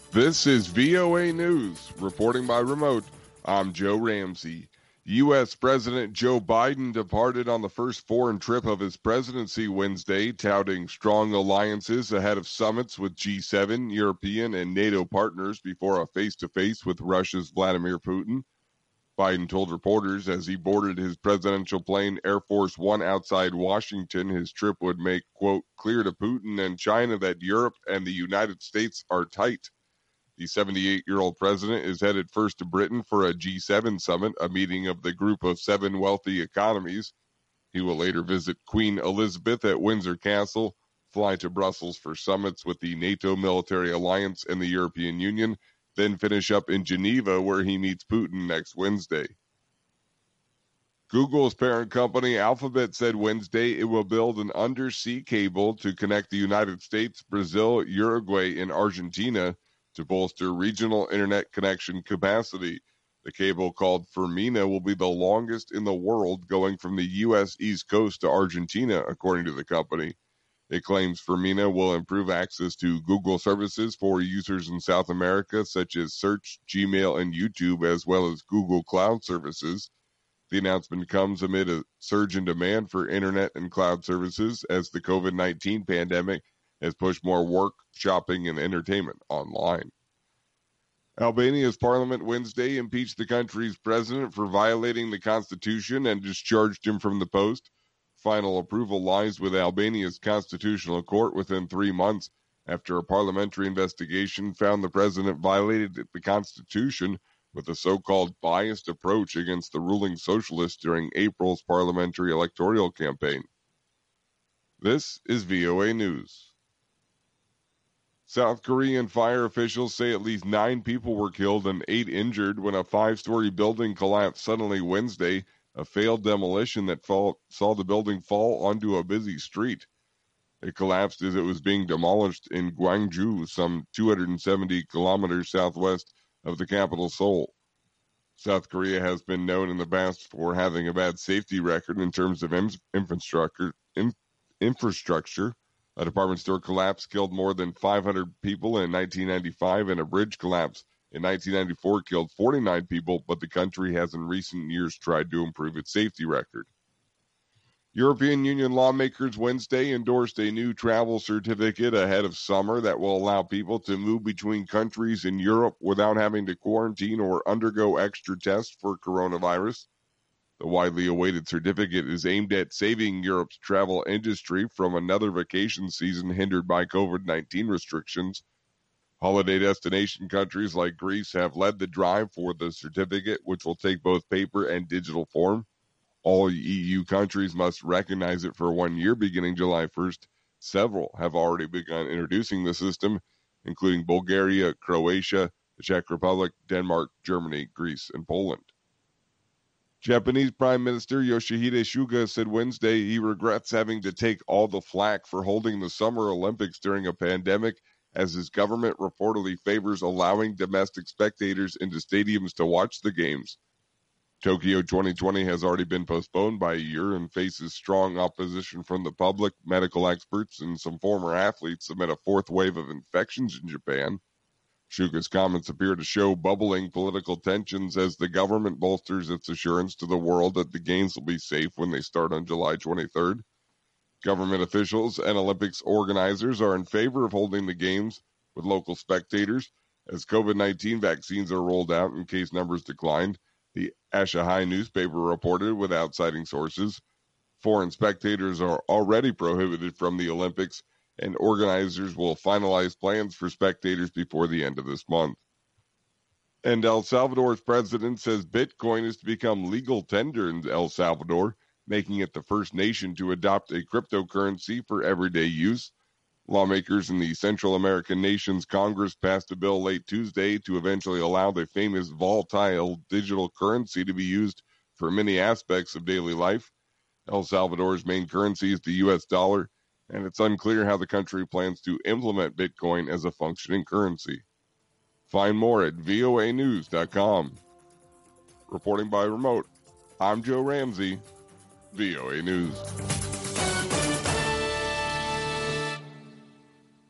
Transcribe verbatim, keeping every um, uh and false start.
This is V O A News. Reporting by remote, I'm Joe Ramsey. U S. President Joe Biden departed on the first foreign trip of his presidency Wednesday, touting strong alliances ahead of summits with G seven, European, and NATO partners before a face-to-face with Russia's Vladimir Putin. Biden told reporters as he boarded his presidential plane Air Force One outside Washington his trip would make, quote, clear to Putin and China that Europe and the United States are tight. The seventy-eight-year-old president is headed first to Britain for a G seven summit, a meeting of the group of seven wealthy economies. He will later visit Queen Elizabeth at Windsor Castle, fly to Brussels for summits with the NATO military alliance and the European Union, then finish up in Geneva where he meets Putin next Wednesday. Google's parent company Alphabet said Wednesday it will build an undersea cable to connect the United States, Brazil, Uruguay, and Argentina to bolster regional internet connection capacity. The cable, called Fermina, will be the longest in the world, going from the U S East Coast to Argentina, according to the company. It claims Fermina will improve access to Google services for users in South America, such as Search, Gmail, and YouTube, as well as Google Cloud services. The announcement comes amid a surge in demand for internet and cloud services as the covid nineteen pandemic has pushed more work, shopping, and entertainment online. Albania's parliament Wednesday impeached the country's president for violating the constitution and discharged him from the post. Final approval lies with Albania's constitutional court within three months after a parliamentary investigation found the president violated the constitution with a so-called biased approach against the ruling socialists during April's parliamentary electoral campaign. This is V O A News. South Korean fire officials say at least nine people were killed and eight injured when a five-story building collapsed suddenly Wednesday, a failed demolition that fall, saw the building fall onto a busy street. It collapsed as it was being demolished in Gwangju, some two hundred seventy kilometers southwest of the capital Seoul. South Korea has been known in the past for having a bad safety record in terms of in, infrastructure. In, infrastructure. A department store collapse killed more than five hundred people in nineteen ninety-five, and a bridge collapse in nineteen ninety-four killed forty-nine people, but the country has in recent years tried to improve its safety record. European Union lawmakers Wednesday endorsed a new travel certificate ahead of summer that will allow people to move between countries in Europe without having to quarantine or undergo extra tests for coronavirus. The widely awaited certificate is aimed at saving Europe's travel industry from another vacation season hindered by covid nineteen restrictions. Holiday destination countries like Greece have led the drive for the certificate, which will take both paper and digital form. All E U countries must recognize it for one year beginning July first. Several have already begun introducing the system, including Bulgaria, Croatia, the Czech Republic, Denmark, Germany, Greece, and Poland. Japanese Prime Minister Yoshihide Suga said Wednesday he regrets having to take all the flack for holding the Summer Olympics during a pandemic, as his government reportedly favors allowing domestic spectators into stadiums to watch the games. Tokyo twenty twenty has already been postponed by a year and faces strong opposition from the public, medical experts, and some former athletes amid a fourth wave of infections in Japan. Suga's comments appear to show bubbling political tensions as the government bolsters its assurance to the world that the games will be safe when they start on July twenty-third. Government officials and Olympics organizers are in favor of holding the games with local spectators as covid nineteen vaccines are rolled out and case numbers declined. The Asahi newspaper reported without citing sources. Foreign spectators are already prohibited from the Olympics, and organizers will finalize plans for spectators before the end of this month. And El Salvador's president says Bitcoin is to become legal tender in El Salvador, making it the first nation to adopt a cryptocurrency for everyday use. Lawmakers in the Central American nation's Congress passed a bill late Tuesday to eventually allow the famous volatile digital currency to be used for many aspects of daily life. El Salvador's main currency is the U S dollar, and it's unclear how the country plans to implement Bitcoin as a functioning currency. Find more at V O A news dot com. Reporting by remote, I'm Joe Ramsey, V O A News.